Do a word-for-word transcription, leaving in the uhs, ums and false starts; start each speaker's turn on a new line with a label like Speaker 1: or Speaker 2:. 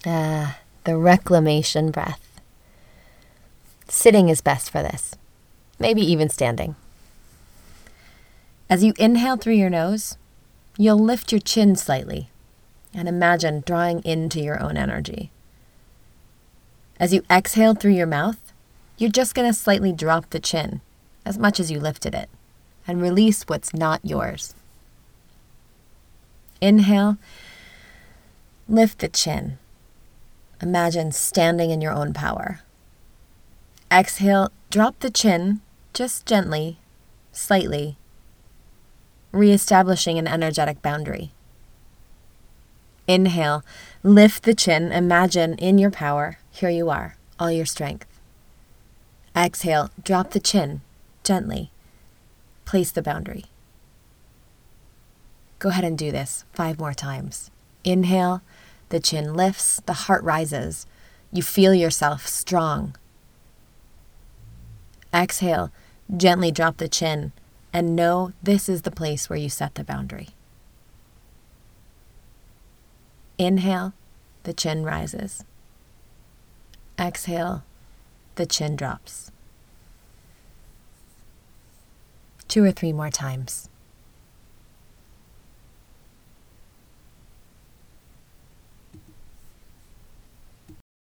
Speaker 1: Ah, the reclamation breath. Sitting is best for this, maybe even standing. As you inhale through your nose, you'll lift your chin slightly and imagine drawing into your own energy. As you exhale through your mouth, you're just going to slightly drop the chin as much as you lifted it and release what's not yours. Inhale, lift the chin. Imagine standing in your own power. Exhale, drop the chin just gently, slightly, reestablishing an energetic boundary. Inhale, lift the chin, imagine in your power, here you are, all your strength. Exhale, drop the chin, gently, place the boundary. Go ahead and do this five more times. Inhale, the chin lifts, the heart rises. You feel yourself strong. Exhale, gently drop the chin, and know this is the place where you set the boundary. Inhale, the chin rises. Exhale, the chin drops. Two or three more times.